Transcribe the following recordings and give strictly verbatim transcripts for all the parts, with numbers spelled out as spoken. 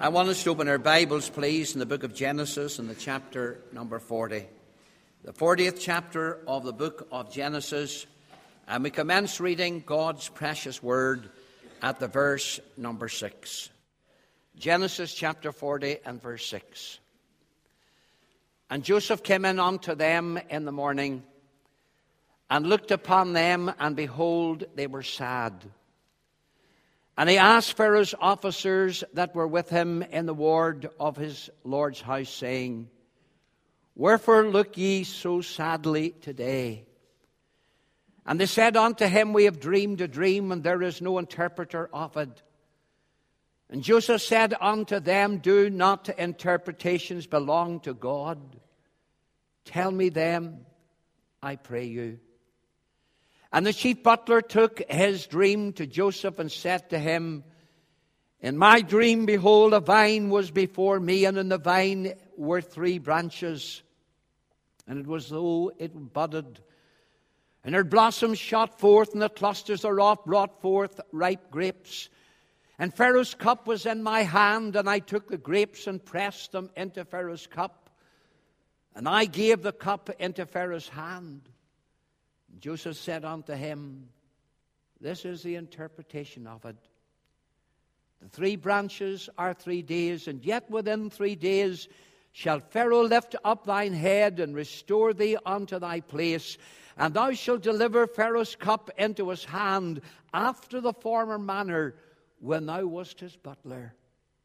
I want us to open our Bibles, please, in the book of Genesis, in the chapter number forty. The fortieth chapter of the book of Genesis. And we commence reading God's precious word at the verse number six. Genesis chapter forty and verse six. And Joseph came in unto them in the morning, and looked upon them, and behold, they were sad. And he asked Pharaoh's officers that were with him in the ward of his Lord's house, saying, Wherefore look ye so sadly today? And they said unto him, We have dreamed a dream, and there is no interpreter of it. And Joseph said unto them, Do not interpretations belong to God? Tell me them, I pray you. And the chief butler took his dream to Joseph and said to him, In my dream, behold, a vine was before me, and in the vine were three branches. And it was though it budded, and her blossoms shot forth, and the clusters thereof brought forth ripe grapes. And Pharaoh's cup was in my hand, and I took the grapes and pressed them into Pharaoh's cup. And I gave the cup into Pharaoh's hand. Joseph said unto him, This is the interpretation of it. The three branches are three days, and yet within three days shall Pharaoh lift up thine head and restore thee unto thy place. And thou shalt deliver Pharaoh's cup into his hand after the former manner when thou wast his butler.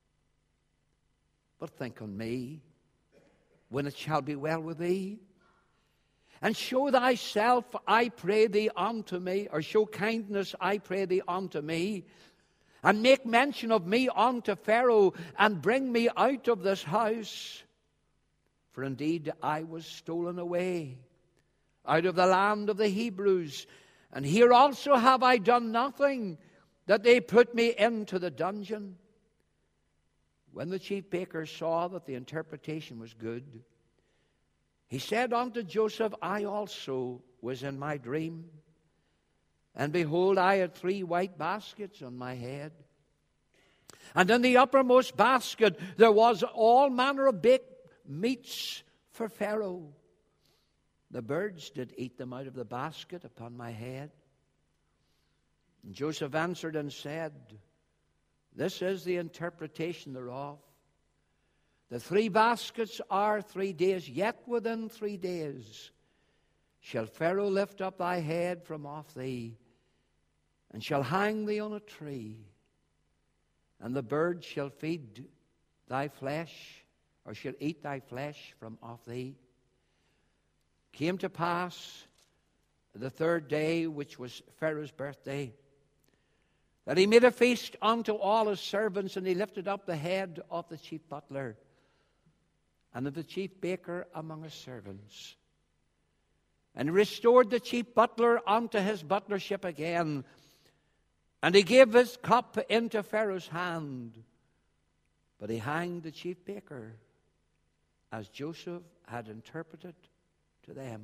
But think on me when it shall be well with thee. And show thyself, I pray thee, unto me, or show kindness, I pray thee, unto me, and make mention of me unto Pharaoh, and bring me out of this house. For indeed I was stolen away out of the land of the Hebrews, and here also have I done nothing, that they put me into the dungeon. When the chief baker saw that the interpretation was good, he said unto Joseph, I also was in my dream, and behold, I had three white baskets on my head. And in the uppermost basket there was all manner of baked meats for Pharaoh. The birds did eat them out of the basket upon my head. And Joseph answered and said, This is the interpretation thereof. The three baskets are three days, yet within three days shall Pharaoh lift up thy head from off thee, and shall hang thee on a tree, and the birds shall feed thy flesh, or shall eat thy flesh from off thee. Came to pass the third day, which was Pharaoh's birthday, that he made a feast unto all his servants, and he lifted up the head of the chief butler and of the chief baker among his servants, and restored the chief butler unto his butlership again. And he gave his cup into Pharaoh's hand, but he hanged the chief baker, as Joseph had interpreted to them.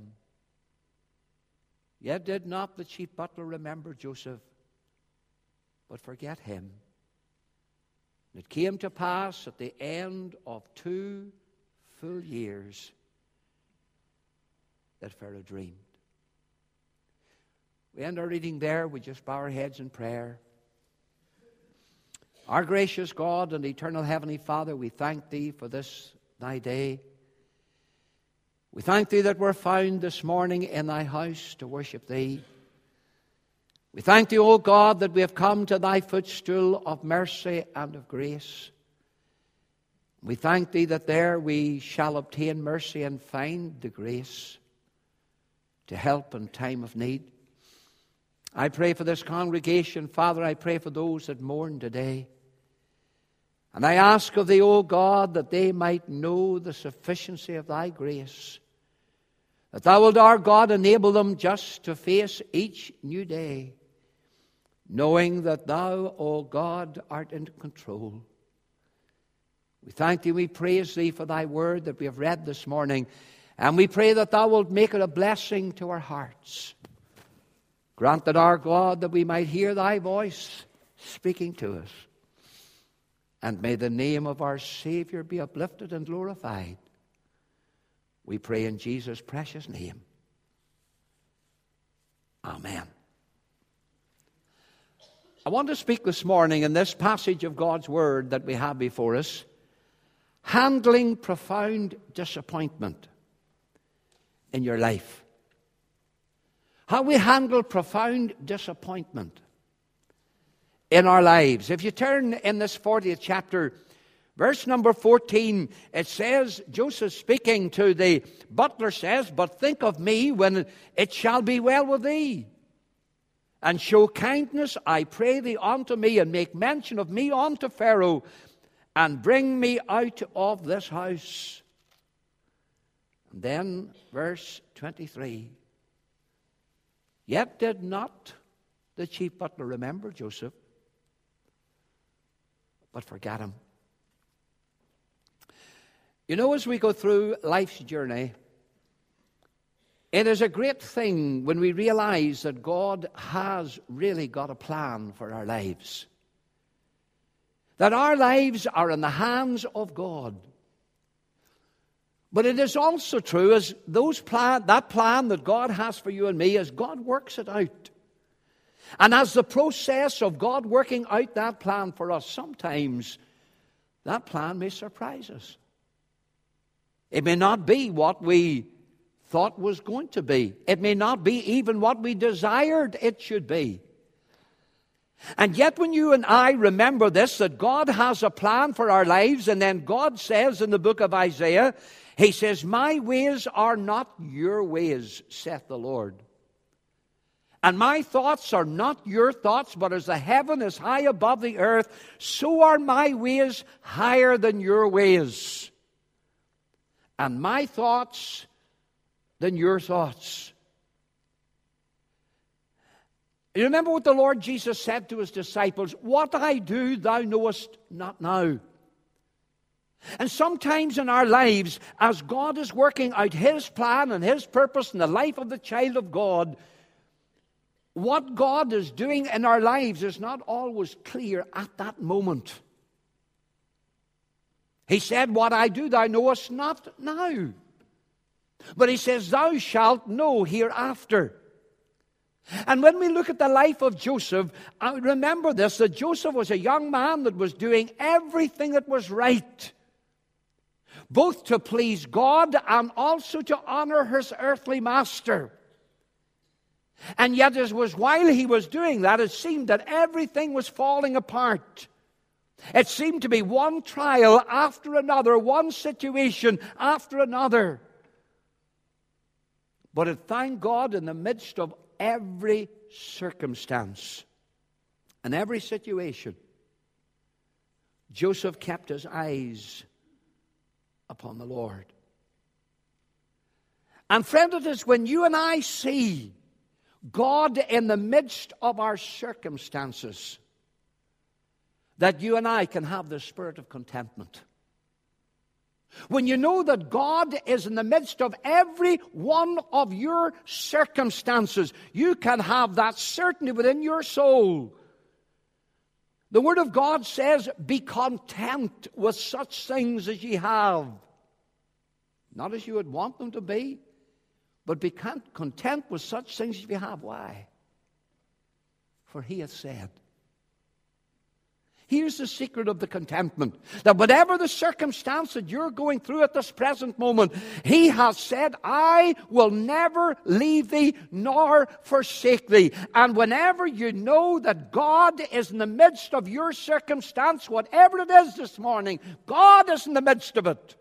Yet did not the chief butler remember Joseph, but forget him. And it came to pass at the end of two full years that Pharaoh dreamed. We end our reading there. We just bow our heads in prayer. Our gracious God and eternal Heavenly Father, we thank Thee for this Thy day. We thank Thee that we're found this morning in Thy house to worship Thee. We thank Thee, O God, that we have come to Thy footstool of mercy and of grace. We thank Thee that there we shall obtain mercy and find the grace to help in time of need. I pray for this congregation, Father. I pray for those that mourn today. And I ask of Thee, O God, that they might know the sufficiency of Thy grace, that Thou wilt, our God, enable them just to face each new day, knowing that Thou, O God, art in control. We thank Thee, we praise Thee for Thy word that we have read this morning, and we pray that Thou wilt make it a blessing to our hearts. Grant that, our God, that we might hear Thy voice speaking to us. And may the name of our Savior be uplifted and glorified. We pray in Jesus' precious name. Amen. I want to speak this morning in this passage of God's Word that we have before us, handling profound disappointment in your life. How we handle profound disappointment in our lives. If you turn in this fortieth chapter, verse number fourteen, it says, Joseph speaking to the butler says, "But think of me when it shall be well with thee. And show kindness, I pray thee, unto me, and make mention of me unto Pharaoh, and bring me out of this house." And then verse twenty-three. Yet did not the chief butler remember Joseph, but forget him. You know, as we go through life's journey, it is a great thing when we realize that God has really got a plan for our lives. That our lives are in the hands of God. But it is also true, as those plan, that plan that God has for you and me, as God works it out. And as the process of God working out that plan for us, sometimes that plan may surprise us. It may not be what we thought was going to be. It may not be even what we desired it should be. And yet when you and I remember this, that God has a plan for our lives, and then God says in the book of Isaiah, He says, "My ways are not your ways, saith the Lord. And my thoughts are not your thoughts, but as the heaven is high above the earth, so are my ways higher than your ways. And my thoughts than your thoughts." You remember what the Lord Jesus said to His disciples, "What I do thou knowest not now." And sometimes in our lives, as God is working out His plan and His purpose in the life of the child of God, what God is doing in our lives is not always clear at that moment. He said, "What I do thou knowest not now." But He says, "Thou shalt know hereafter." And when we look at the life of Joseph, I remember this, that Joseph was a young man that was doing everything that was right, both to please God and also to honor his earthly master. And yet it was while he was doing that, it seemed that everything was falling apart. It seemed to be one trial after another, one situation after another. But it thank God, in the midst of every circumstance and every situation, Joseph kept his eyes upon the Lord. And friend, it is when you and I see God in the midst of our circumstances that you and I can have the spirit of contentment. When you know that God is in the midst of every one of your circumstances, you can have that certainty within your soul. The Word of God says, "Be content with such things as ye have." Not as you would want them to be, but be content with such things as you have. Why? For He hath said. Here's the secret of the contentment. That whatever the circumstance that you're going through at this present moment, He has said, "I will never leave thee nor forsake thee." And whenever you know that God is in the midst of your circumstance, whatever it is this morning, God is in the midst of it.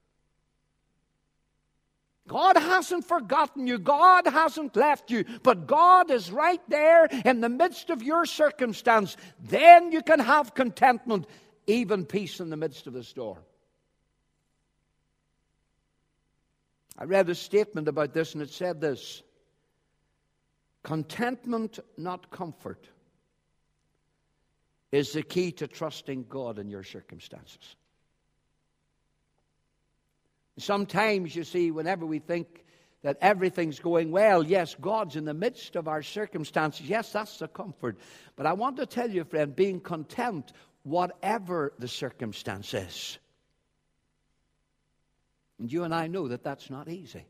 God hasn't forgotten you. God hasn't left you. But God is right there in the midst of your circumstance. Then you can have contentment, even peace in the midst of the storm. I read a statement about this, and it said this: "Contentment, not comfort, is the key to trusting God in your circumstances." Sometimes, you see, whenever we think that everything's going well, yes, God's in the midst of our circumstances. Yes, that's the comfort. But I want to tell you, friend, being content whatever the circumstances. And you and I know that that's not easy.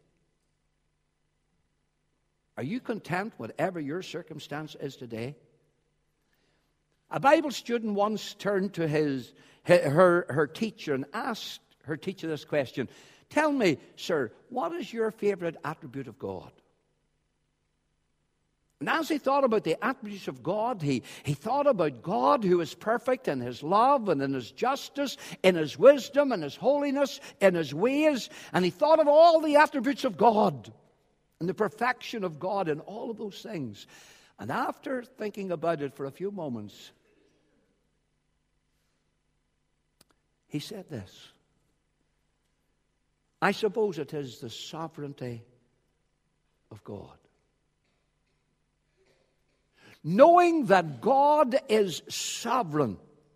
Are you content whatever your circumstance is today? A Bible student once turned to his, her, her teacher and asked her teacher this question. Tell me, sir, what is your favorite attribute of God? And as he thought about the attributes of God, he, he thought about God who is perfect in His love and in His justice, in His wisdom and His holiness, in His ways. And he thought of all the attributes of God and the perfection of God and all of those things. And after thinking about it for a few moments, he said this. I suppose it is the sovereignty of God. Knowing that God is sovereign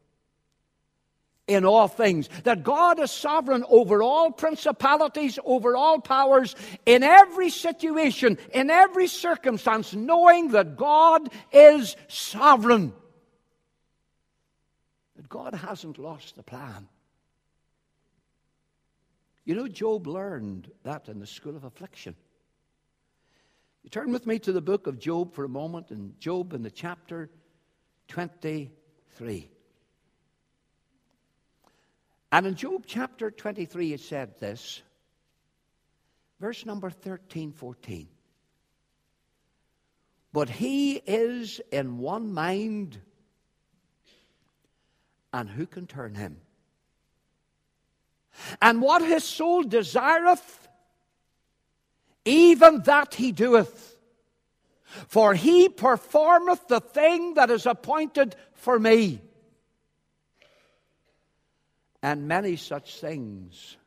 in all things, that God is sovereign over all principalities, over all powers, in every situation, in every circumstance, knowing that God is sovereign, that God hasn't lost the plan. You know, Job learned that in the school of affliction. You turn with me to the book of Job for a moment, and Job in the chapter twenty-three. And in Job chapter twenty-three it said this, verse number thirteen, fourteen. But he is in one mind, and who can turn him? And what his soul desireth, even that he doeth. For he performeth the thing that is appointed for me. And many such things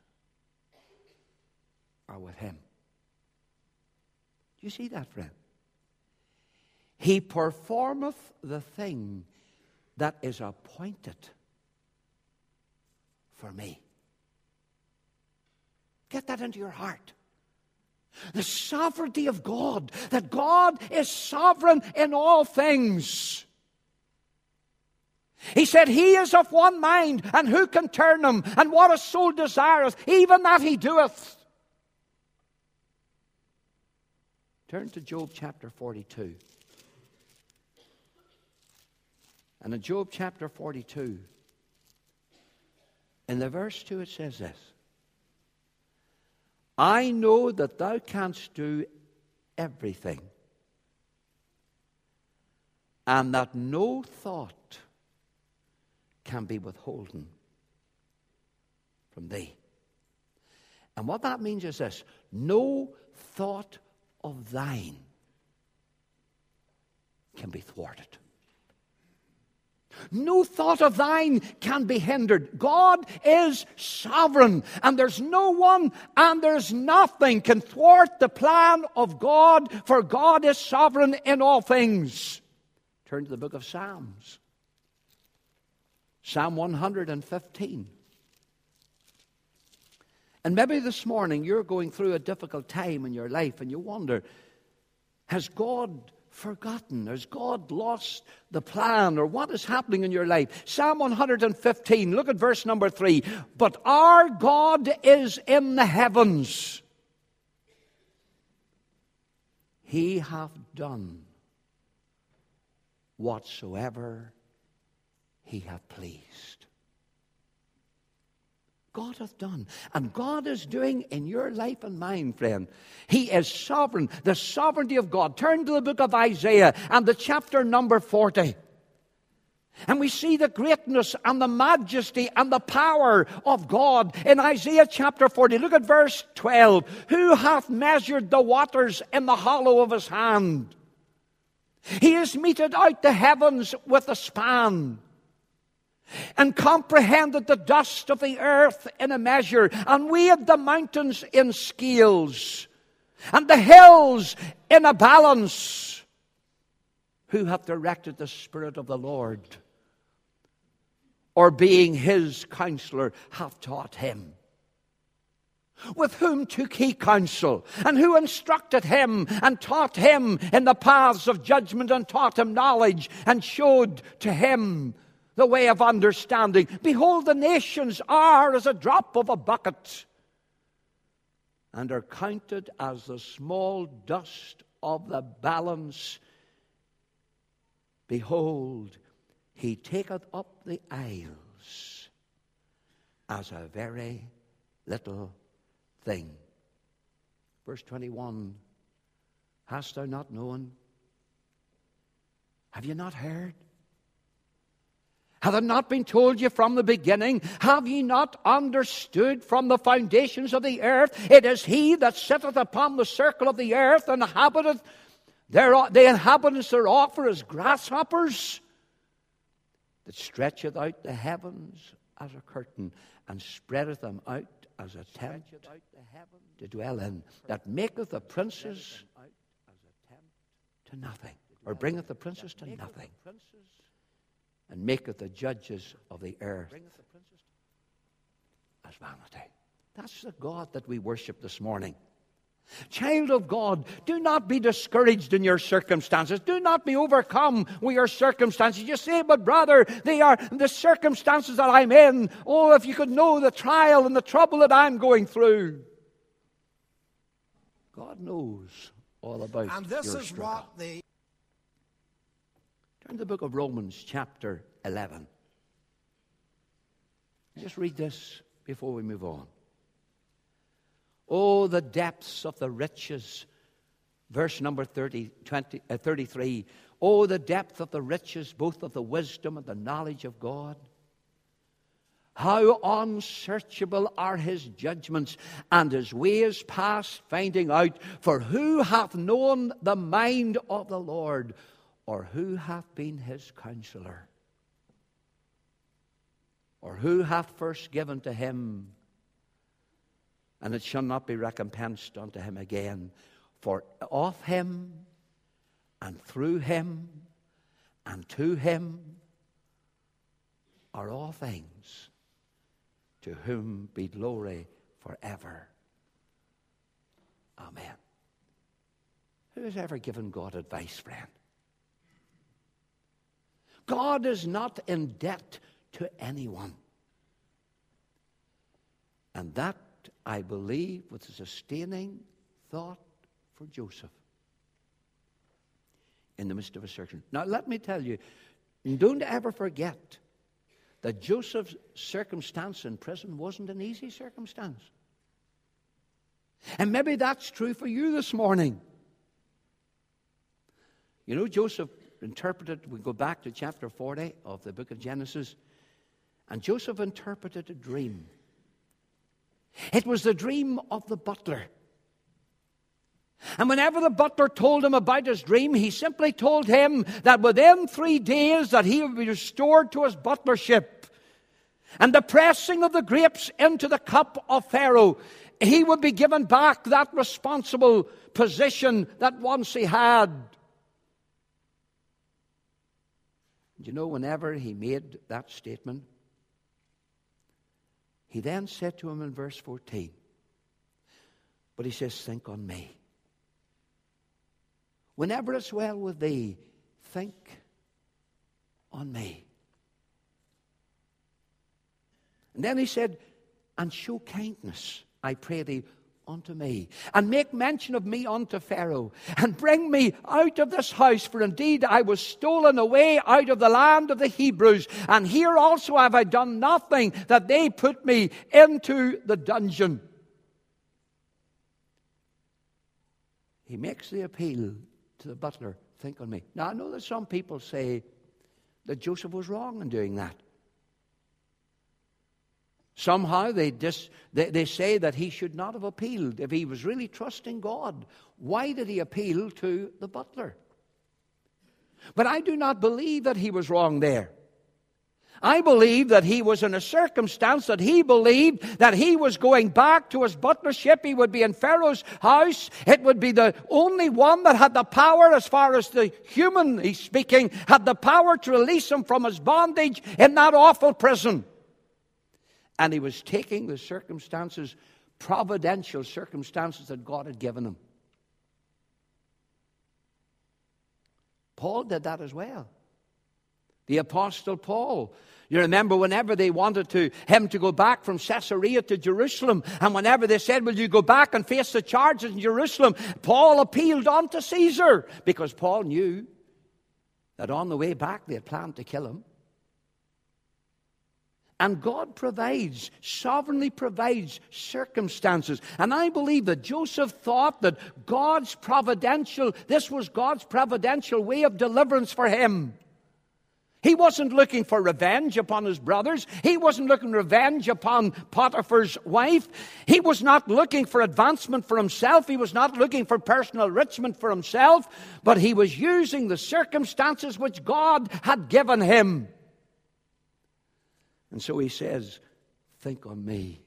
are with him. Do you see that, friend? He performeth the thing that is appointed for me. Get that into your heart. The sovereignty of God, that God is sovereign in all things. He said, he is of one mind, and who can turn him? And what his soul desireth, even that he doeth. Turn to Job chapter forty-two. And in Job chapter forty-two, in the verse two, it says this. I know that thou canst do everything, and that no thought can be withholden from thee. And what that means is this: no thought of thine can be thwarted. No thought of thine can be hindered. God is sovereign, and there's no one and there's nothing can thwart the plan of God, for God is sovereign in all things. Turn to the book of Psalms. Psalm one hundred fifteen. And maybe this morning you're going through a difficult time in your life and you wonder, has God forgotten? Has God lost the plan? Or what is happening in your life? Psalm one hundred fifteen, look at verse number three. But our God is in the heavens. He hath done whatsoever he hath pleased. God hath done. And God is doing in your life and mine, friend. He is sovereign. The sovereignty of God. Turn to the book of Isaiah and the chapter number forty. And we see the greatness and the majesty and the power of God in Isaiah chapter forty. Look at verse twelve. Who hath measured the waters in the hollow of his hand? He has meted out the heavens with a span, and comprehended the dust of the earth in a measure, and weighed the mountains in scales, and the hills in a balance. Who hath directed the Spirit of the Lord? Or being his counselor hath taught him? With whom took he counsel? And who instructed him and taught him in the paths of judgment, and taught him knowledge, and showed to him the way of understanding. Behold, the nations are as a drop of a bucket, and are counted as the small dust of the balance. Behold, he taketh up the isles as a very little thing. Verse twenty-one, hast thou not known? Have you not heard? Hath it not been told you from the beginning? Have ye not understood from the foundations of the earth? It is he that sitteth upon the circle of the earth, and inhabiteth thereof, the inhabitants thereof are as grasshoppers, that stretcheth out the heavens as a curtain, and spreadeth them out as a tent to dwell in, that maketh the princes to nothing, or bringeth the princes to nothing, and maketh the judges of the earth as vanity. That's the God that we worship this morning. Child of God, do not be discouraged in your circumstances. Do not be overcome with your circumstances. You say, but brother, they are the circumstances that I'm in. Oh, if you could know the trial and the trouble that I'm going through. God knows all about and this your is struggle. what the Turn to the book of Romans, chapter eleven. Just read this before we move on. Oh, the depths of the riches. Verse number thirty, twenty, uh, thirty-three. Oh, the depth of the riches, both of the wisdom and the knowledge of God. How unsearchable are his judgments, and his ways past finding out. For who hath known the mind of the Lord, or who hath been his counselor? Or who hath first given to him, and it shall not be recompensed unto him again? For of him, and through him, and to him are all things, to whom be glory forever. Amen. Who has ever given God advice, friend? God is not in debt to anyone. And that, I believe, was a sustaining thought for Joseph in the midst of a circumstance. Now, let me tell you, don't ever forget that Joseph's circumstance in prison wasn't an easy circumstance. And maybe that's true for you this morning. You know, Joseph interpreted, we go back to chapter forty of the book of Genesis, and Joseph interpreted a dream. It was the dream of the butler. And whenever the butler told him about his dream, he simply told him that within three days that he would be restored to his butlership. And the pressing of the grapes into the cup of Pharaoh, he would be given back that responsible position that once he had. You know, whenever he made that statement, he then said to him in verse fourteen, but he says, think on me. Whenever it's well with thee, think on me. And then he said, and show kindness, I pray thee, unto me, and make mention of me unto Pharaoh, and bring me out of this house, for indeed I was stolen away out of the land of the Hebrews, and here also have I done nothing that they put me into the dungeon. He makes the appeal to the butler, think on me. Now, I know that some people say that Joseph was wrong in doing that. Somehow they, dis, they, they say that he should not have appealed. If he was really trusting God, why did he appeal to the butler? But I do not believe that he was wrong there. I believe that he was in a circumstance that he believed that he was going back to his butlership. He would be in Pharaoh's house. It would be the only one that had the power, as far as the humanly speaking, had the power to release him from his bondage in that awful prison. And he was taking the circumstances, providential circumstances that God had given him. Paul did that as well. The Apostle Paul. You remember whenever they wanted to, him to go back from Caesarea to Jerusalem, and whenever they said, will you go back and face the charges in Jerusalem, Paul appealed on to Caesar, because Paul knew that on the way back they had planned to kill him. And God provides, sovereignly provides circumstances. And I believe that Joseph thought that God's providential, this was God's providential way of deliverance for him. He wasn't looking for revenge upon his brothers. He wasn't looking for revenge upon Potiphar's wife. He was not looking for advancement for himself. He was not looking for personal enrichment for himself. But he was using the circumstances which God had given him. And so he says, think on me.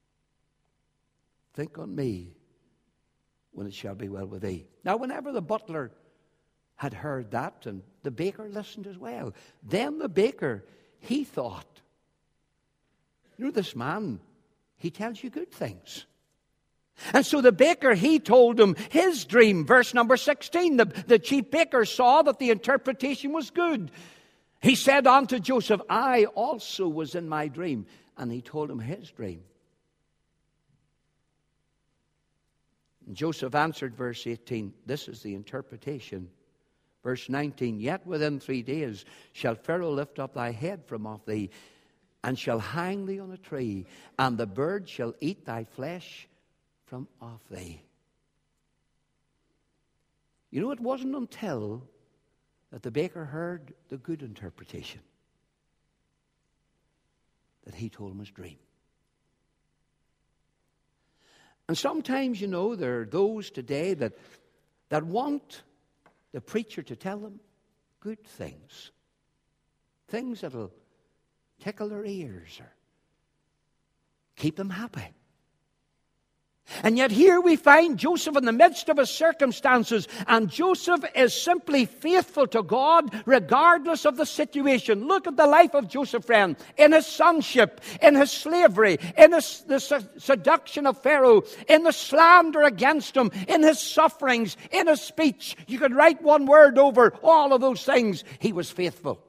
Think on me when it shall be well with thee. Now, whenever the butler had heard that, and the baker listened as well, then the baker, he thought, you know, this man, he tells you good things. And so the baker, he told him his dream. Verse number sixteen, the, the chief baker saw that the interpretation was good. He said unto Joseph, I also was in my dream. And he told him his dream. And Joseph answered, verse eighteen, this is the interpretation. Verse nineteen, yet within three days shall Pharaoh lift up thy head from off thee, and shall hang thee on a tree, and the bird shall eat thy flesh from off thee. You know, it wasn't until that the baker heard the good interpretation that he told him his dream. And sometimes, you know, there are those today that, that want the preacher to tell them good things. Things that'll tickle their ears or keep them happy. And yet here we find Joseph in the midst of his circumstances, and Joseph is simply faithful to God regardless of the situation. Look at the life of Joseph, friend. In his sonship, in his slavery, in his, the seduction of Pharaoh, in the slander against him, in his sufferings, in his speech. You could write one word over all of those things. He was faithful.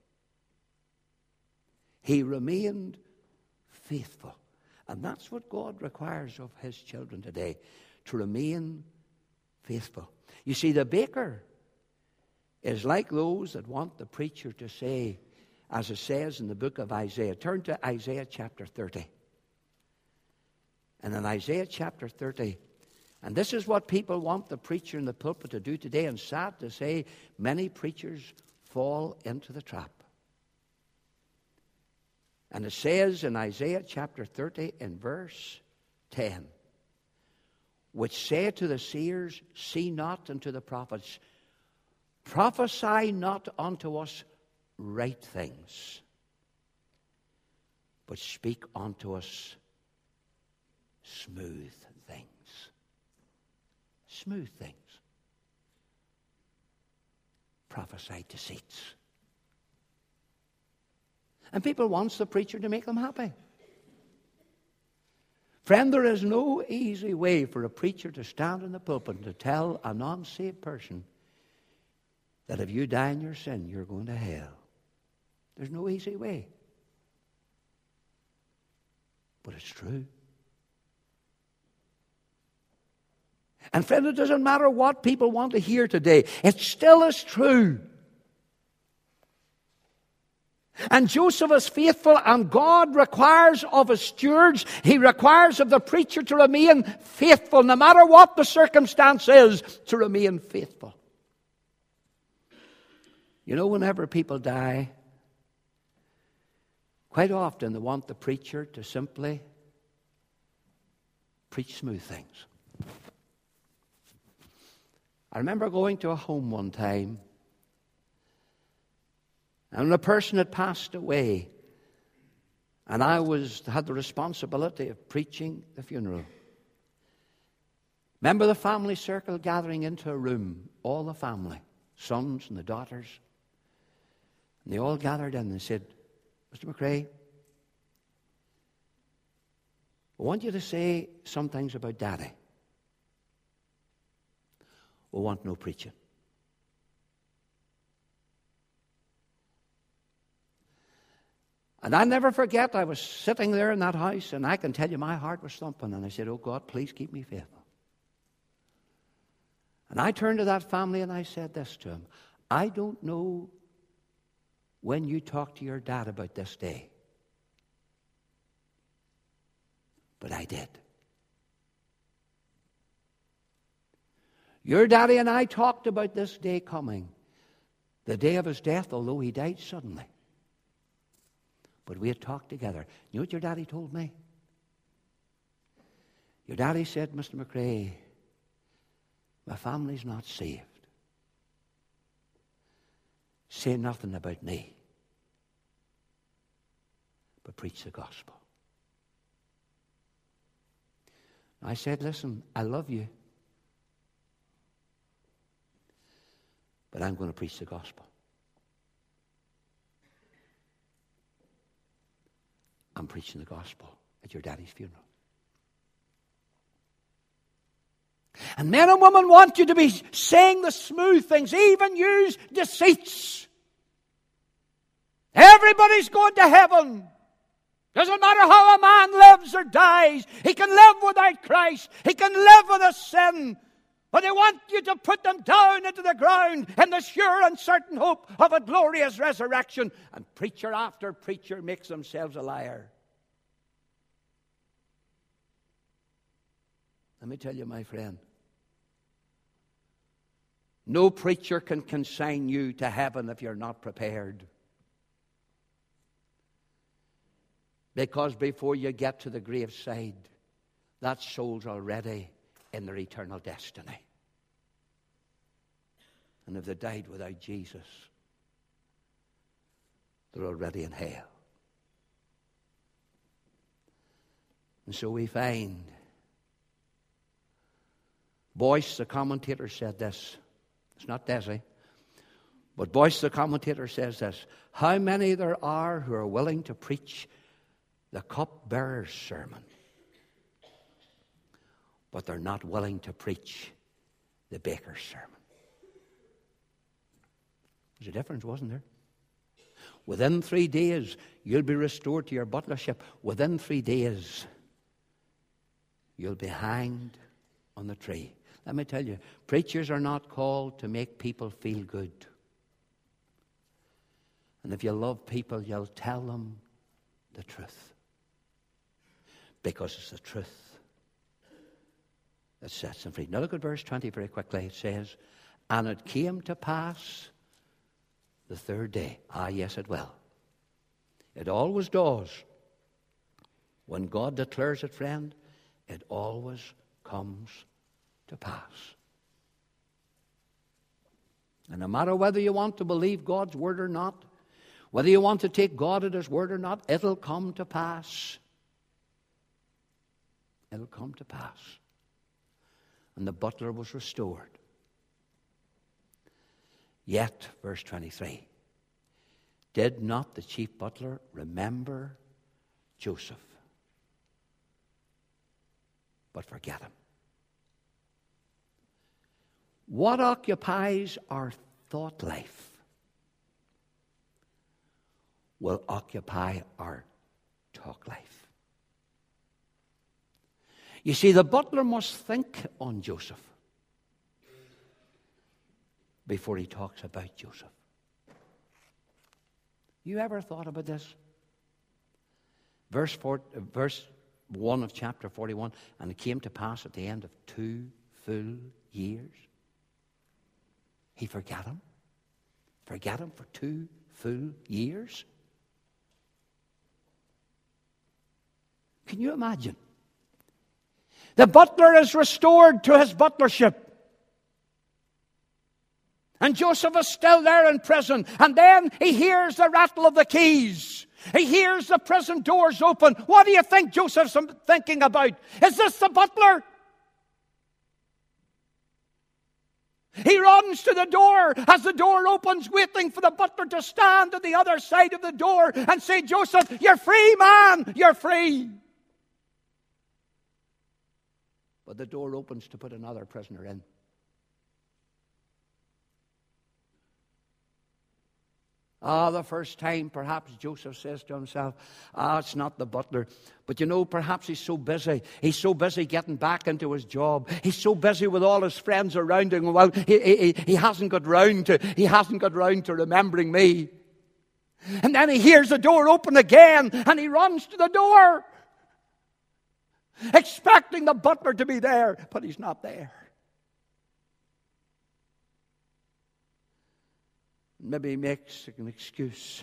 He remained faithful. And that's what God requires of his children today, to remain faithful. You see, the baker is like those that want the preacher to say, as it says in the book of Isaiah. Turn to Isaiah chapter thirty. And in Isaiah chapter thirty, and this is what people want the preacher in the pulpit to do today, and sad to say, many preachers fall into the trap. And it says in Isaiah chapter thirty in verse ten, which say to the seers, see not, and to the prophets, prophesy not unto us right things, but speak unto us smooth things. Smooth things. Prophesy deceits. And people want the preacher to make them happy. Friend, there is no easy way for a preacher to stand in the pulpit and to tell a non-saved person that if you die in your sin, you're going to hell. There's no easy way. But it's true. And friend, it doesn't matter what people want to hear today. It still is true. And Joseph is faithful, and God requires of his stewards, he requires of the preacher to remain faithful, no matter what the circumstance is, to remain faithful. You know, whenever people die, quite often they want the preacher to simply preach smooth things. I remember going to a home one time, and a person had passed away, and I was had the responsibility of preaching the funeral. Remember the family circle gathering into a room, all the family, sons and the daughters. And they all gathered in and said, Mister McRae, I want you to say some things about Daddy. We want no preaching. And I'll never forget, I was sitting there in that house, and I can tell you my heart was thumping. And I said, oh God, please keep me faithful. And I turned to that family and I said this to him. I don't know when you talked to your dad about this day, but I did. Your daddy and I talked about this day coming, the day of his death, although he died suddenly. But we had talked together. You know what your daddy told me? Your daddy said, Mister McRae, my family's not saved. Say nothing about me, but preach the gospel. I said, listen, I love you, but I'm going to preach the gospel. I'm preaching the gospel at your daddy's funeral. And men and women want you to be saying the smooth things, even use deceits. Everybody's going to heaven. Doesn't matter how a man lives or dies. He can live without Christ. He can live with a sin. But they want you to put them down into the ground in the sure and certain hope of a glorious resurrection. And preacher after preacher makes themselves a liar. Let me tell you, my friend, no preacher can consign you to heaven if you're not prepared. Because before you get to the graveside, that soul's already in their eternal destiny. And if they died without Jesus, they're already in hell. And so we find, Boyce, the commentator, said this. It's not Desi. But Boyce, the commentator, says this. How many there are who are willing to preach the cupbearer's sermon, but they're not willing to preach the baker's sermon. There's a difference, wasn't there? Within three days, you'll be restored to your butlership. Within three days, you'll be hanged on the tree. Let me tell you, preachers are not called to make people feel good. And if you love people, you'll tell them the truth. Because it's the truth that sets them free. Now look at verse twenty very quickly. It says, and it came to pass the third day. Ah, yes, it will. It always does. When God declares it, friend, it always comes to pass. And no matter whether you want to believe God's word or not, whether you want to take God at his word or not, it'll come to pass. It'll come to pass. And the butler was restored. Yet, verse twenty-three, did not the chief butler remember Joseph, but forget him? What occupies our thought life will occupy our talk life. You see, the butler must think on Joseph before he talks about Joseph. You ever thought about this? Verse, four, verse one of chapter forty-one, and it came to pass at the end of two full years. He forgot him. Forgot him for two full years. Can you imagine? The butler is restored to his butlership. And Joseph is still there in prison. And then he hears the rattle of the keys. He hears the prison doors open. What do you think Joseph's thinking about? Is this the butler? He runs to the door as the door opens, waiting for the butler to stand at the other side of the door and say, Joseph, you're free, man, you're free. But the door opens to put another prisoner in. Ah, the first time, perhaps Joseph says to himself, ah, it's not the butler. But you know, perhaps he's so busy. He's so busy getting back into his job. He's so busy with all his friends around him. Well, he, he, he hasn't got round to, he hasn't got round to remembering me. And then he hears the door open again, and he runs to the door, expecting the butler to be there, but he's not there. Maybe he makes an excuse.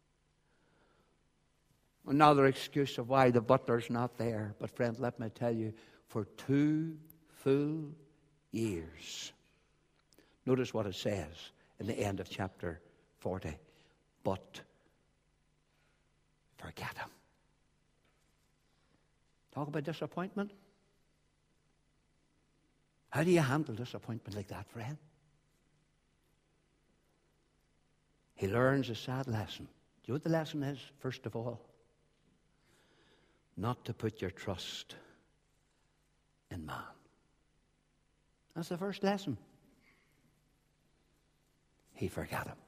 Another excuse of why the butler's not there. But friend, let me tell you, for two full years. Notice what it says in the end of chapter forty. But forget him. Talk about disappointment. How do you handle disappointment like that, friend? He learns a sad lesson. Do you know what the lesson is? First of all, not to put your trust in man. That's the first lesson. He forgot him.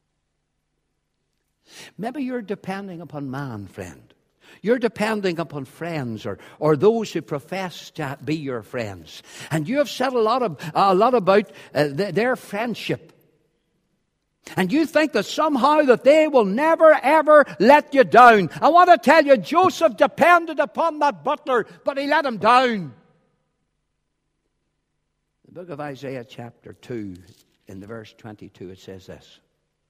Maybe you're depending upon man, friend. You're depending upon friends or, or those who profess to be your friends. And you have said a lot, of, a lot about uh, th- their friendship. And you think that somehow that they will never, ever let you down. I want to tell you, Joseph depended upon that butler, but he let him down. The book of Isaiah chapter two, in the verse twenty-two, it says this.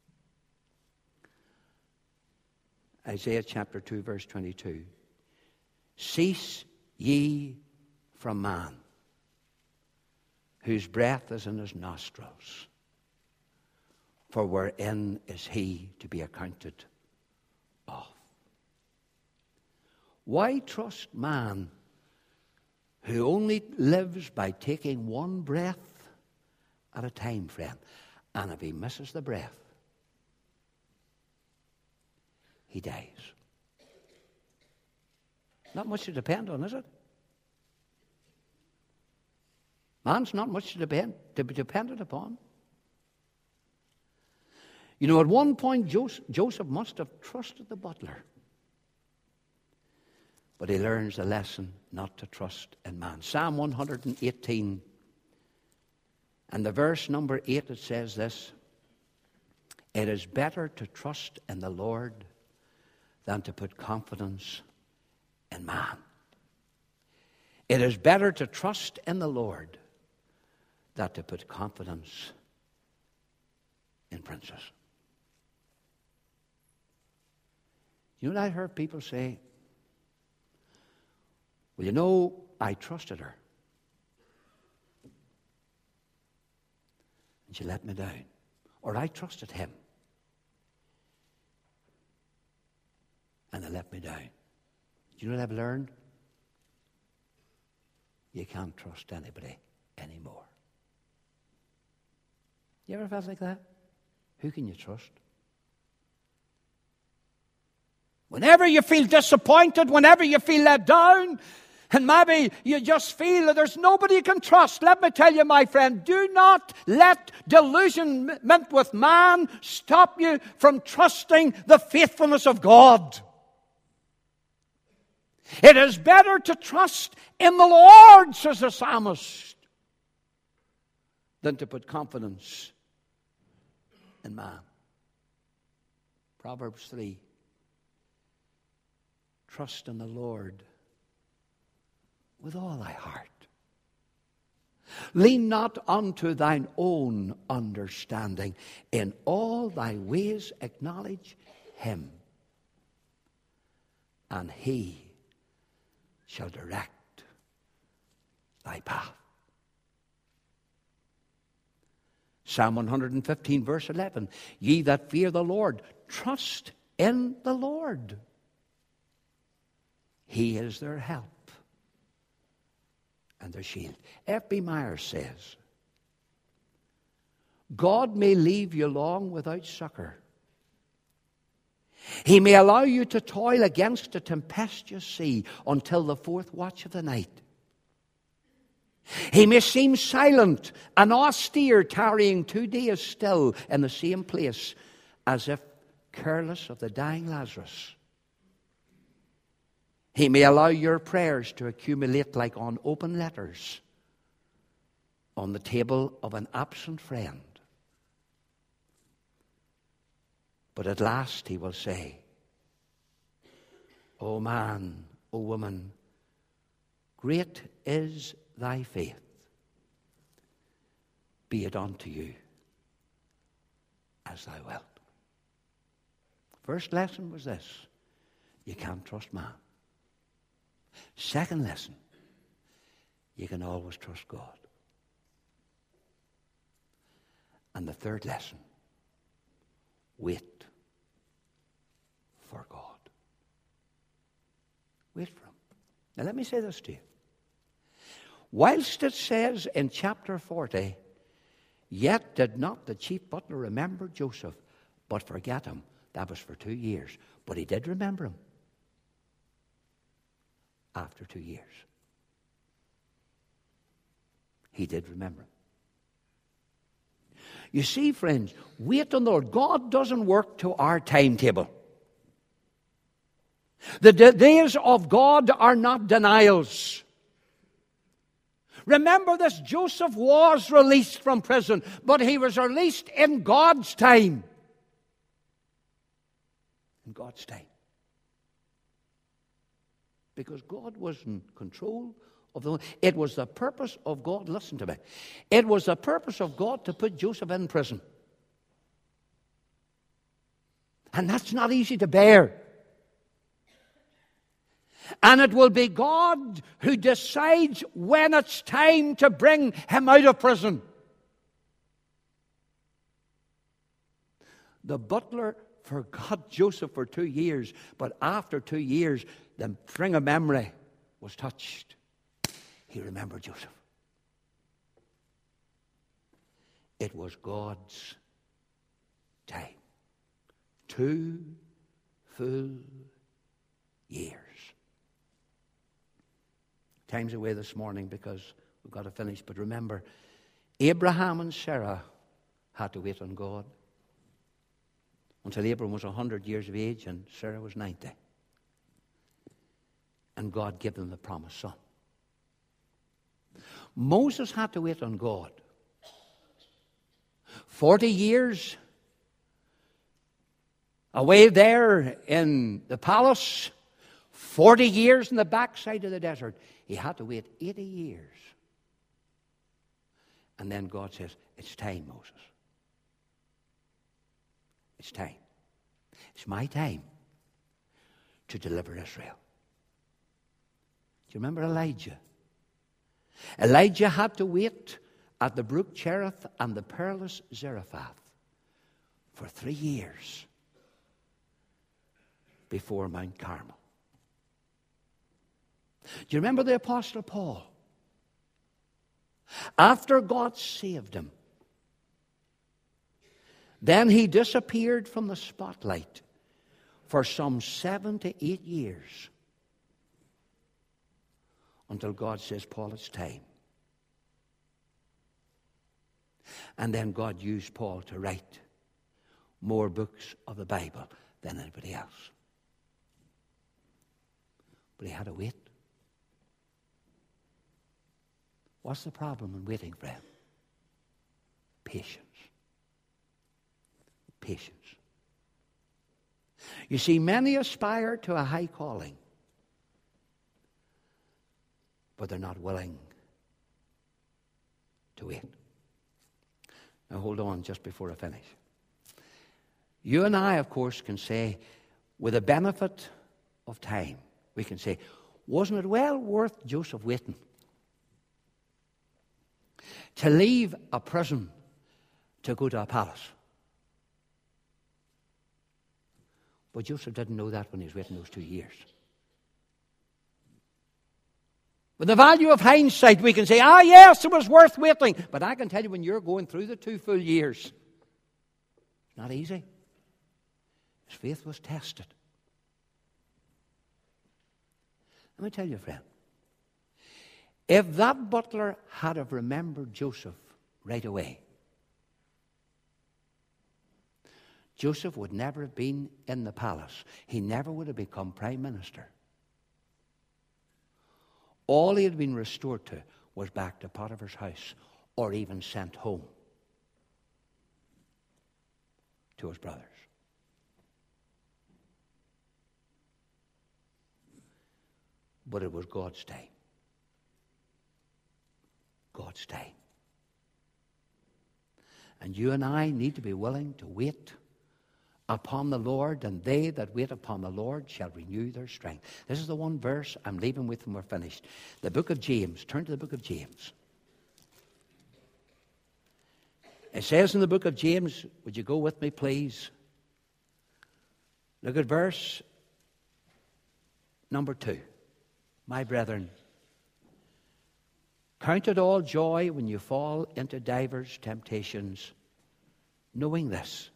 Isaiah chapter two, verse twenty-two. Cease ye from man, whose breath is in his nostrils. For wherein is he to be accounted of? Why trust man who only lives by taking one breath at a time, friend? And if he misses the breath, he dies. Not much to depend on, is it? Man's not much to depend to be dependent upon. You know, at one point, Joseph, Joseph must have trusted the butler. But he learns a lesson not to trust in man. Psalm one hundred eighteen, and the verse number eight, it says this. It is better to trust in the Lord than to put confidence in man. It is better to trust in the Lord than to put confidence in princes. You know what I heard people say? Well, you know, I trusted her. And she let me down. Or I trusted him. And they let me down. Do you know what I've learned? You can't trust anybody anymore. You ever felt like that? Who can you trust? Whenever you feel disappointed, whenever you feel let down, and maybe you just feel that there's nobody you can trust, let me tell you, my friend, do not let delusionment with man stop you from trusting the faithfulness of God. It is better to trust in the Lord, says the psalmist, than to put confidence in man. Proverbs three. Trust in the Lord with all thy heart. Lean not unto thine own understanding. In all thy ways acknowledge him, and he shall direct thy path. Psalm one hundred fifteen, verse eleven. Ye that fear the Lord, trust in the Lord. He is their help and their shield. F B Myers says, God may leave you long without succor. He may allow you to toil against a tempestuous sea until the fourth watch of the night. He may seem silent and austere, tarrying two days still in the same place, as if careless of the dying Lazarus. He may allow your prayers to accumulate like unopened letters on the table of an absent friend. But at last he will say, O man, O woman, great is thy faith. Be it unto you as thou wilt. First lesson was this: you can't trust man. Second lesson, you can always trust God. And the third lesson, wait for God. Wait for him. Now let me say this to you. Whilst it says in chapter forty, yet did not the chief butler remember Joseph, but forget him. That was for two years. But he did remember him after two years. He did remember him. You see, friends, wait on the Lord. God doesn't work to our timetable. The days of God are not denials. Remember this, Joseph was released from prison, but he was released in God's time. In God's time. Because God was in control of the... It was the purpose of God, listen to me, it was the purpose of God to put Joseph in prison. And that's not easy to bear. And it will be God who decides when it's time to bring him out of prison. The butler forgot Joseph for two years, but after two years, the string of memory was touched. He remembered Joseph. It was God's time. Two full years. Time's away this morning because we've got to finish. But remember, Abraham and Sarah had to wait on God until Abraham was one hundred years of age and Sarah was ninety. And God gave them the promised son. Moses had to wait on God. Forty years away there in the palace, forty years in the backside of the desert. He had to wait eighty years. And then God says, it's time, Moses. It's time. It's my time to deliver Israel. Do you remember Elijah? Elijah had to wait at the brook Cherith and the perilous Zarephath for three years before Mount Carmel. Do you remember the Apostle Paul? After God saved him, then he disappeared from the spotlight for some seven to eight years until God says, Paul, it's time. And then God used Paul to write more books of the Bible than anybody else. But he had to wait. What's the problem in waiting, friend? Patience. Patience. You see, many aspire to a high calling, but they're not willing to wait. Now hold on just before I finish. You and I, of course, can say, with the benefit of time, we can say, wasn't it well worth Joseph waiting? To leave a prison to go to a palace. But Joseph didn't know that when he was waiting those two years. With the value of hindsight, we can say, ah, yes, it was worth waiting. But I can tell you, when you're going through the two full years, it's not easy. His faith was tested. Let me tell you, friend, if that butler had have remembered Joseph right away, Joseph would never have been in the palace. He never would have become prime minister. All he had been restored to was back to Potiphar's house, or even sent home to his brothers. But it was God's time. God's time. And you and I need to be willing to wait upon the Lord, and they that wait upon the Lord shall renew their strength. This is the one verse I'm leaving with when we're finished. The book of James. Turn to the book of James. It says in the book of James, would you go with me, please? Look at verse number two. My brethren, count it all joy when you fall into divers temptations, knowing this,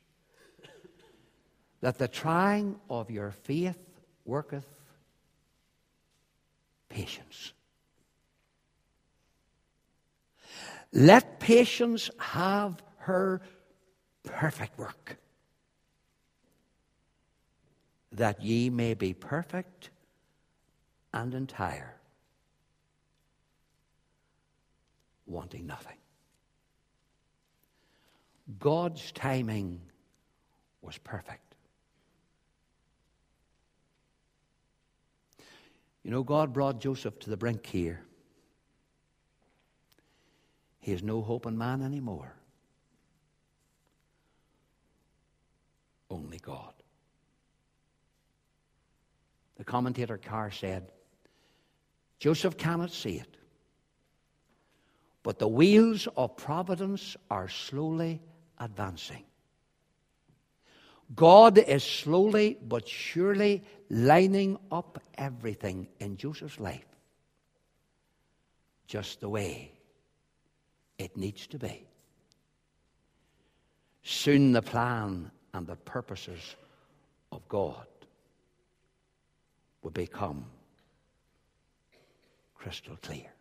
that the trying of your faith worketh patience. Let patience have her perfect work, that ye may be perfect and entire, wanting nothing. God's timing was perfect. You know, God brought Joseph to the brink here. He has no hope in man anymore. Only God. The commentator Carr said, Joseph cannot see it, but the wheels of providence are slowly advancing. God is slowly but surely lining up everything in Joseph's life just the way it needs to be. Soon the plan and the purposes of God will become crystal clear.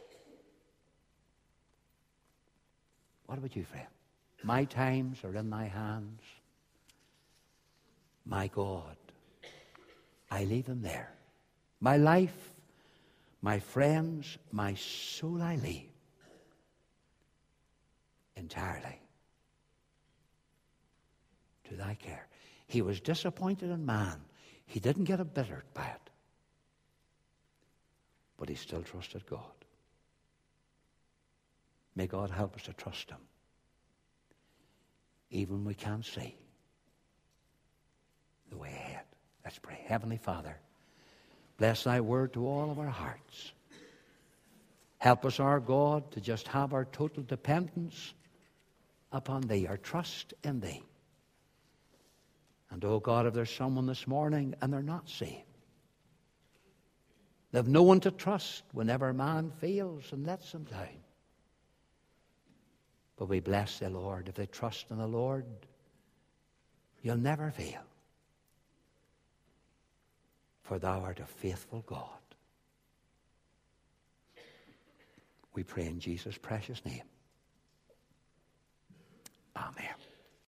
What about you, friend? My times are in thy hands. My God, I leave them there. My life, my friends, my soul I leave entirely to thy care. He was disappointed in man. He didn't get embittered by it. But he still trusted God. May God help us to trust him, even when we can't see the way ahead. Let's pray. Heavenly Father, bless thy word to all of our hearts. Help us, our God, to just have our total dependence upon thee, our trust in thee. And, oh God, if there's someone this morning and they're not saved, they have no one to trust whenever man fails and lets them down. But we bless thee, Lord. If they trust in the Lord, you'll never fail. For thou art a faithful God. We pray in Jesus' precious name. Amen.